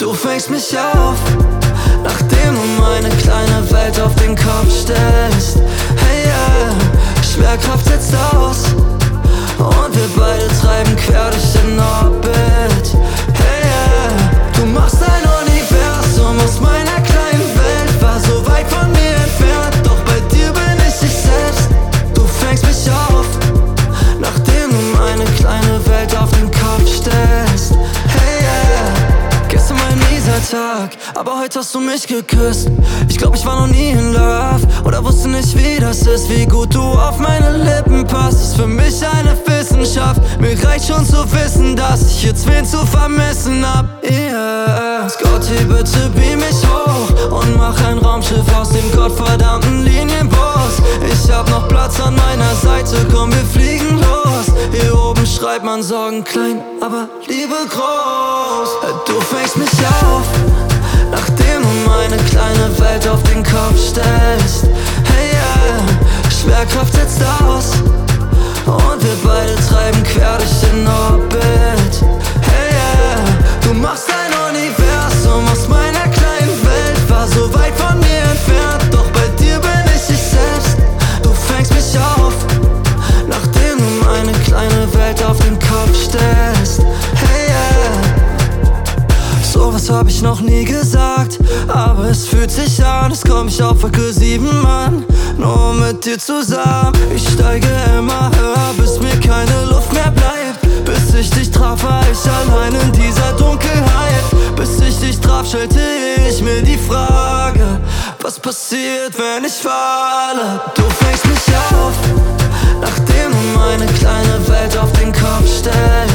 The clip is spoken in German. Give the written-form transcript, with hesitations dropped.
Du fängst mich auf, nachdem du meine kleine Welt auf den Kopf stellst. Hey yeah, Schwerkraft setzt aus und wir beide treiben quer durch den Orbit. Hey yeah, du machst ein Universum aus meiner kleinen Welt. War so weit von mir entfernt, doch bei dir bin ich selbst. Du fängst mich auf, nachdem du meine kleine Welt auf den Kopf stellst. Hey yeah, gestern war ein mieser Tag, aber heute hast du mich geküsst. Ich glaub, ich war noch nie in Love oder wusste nicht, wie das ist. Wie gut du auf meine Lippen passt, ist für mich eine Wissenschaft. Mir reicht schon zu wissen, dass ich jetzt wen zu vermissen hab. Yeah, Scotty, bitte beam mich hoch und mach ein Raumschiff aus dem gottverdammten Linienbus. Ich hab noch Platz an meiner Seite, komm, wir fliegen los. Hier oben schreibt man Sorgen klein, aber Liebe groß. Du fängst mich auf, nachdem du meine kleine Welt auf den Kopf stellst. Hey yeah, Schwerkraft setzt aus und wir beide treiben quer durch den Orbit. Hey yeah, du machst ein Universum aus meiner kleinen Welt. War so weit von mir entfernt, doch bei dir bin ich selbst. Du fängst mich auf, nachdem du meine kleine Welt auf den Kopf stellst. Hey yeah, sowas hab ich noch nie gesagt, aber es fühlt sich an, als komm ich auf Wolke 7, Mann. Nur mit dir zusammen, ich steige immer höher, bis mir keine Luft mehr bleibt. Bis ich dich traf, war ich allein in dieser Dunkelheit. Bis ich dich traf, stellte ich mir die Frage, was passiert, wenn ich falle? Du fängst mich auf, nachdem du meine kleine Welt auf den Kopf stellst.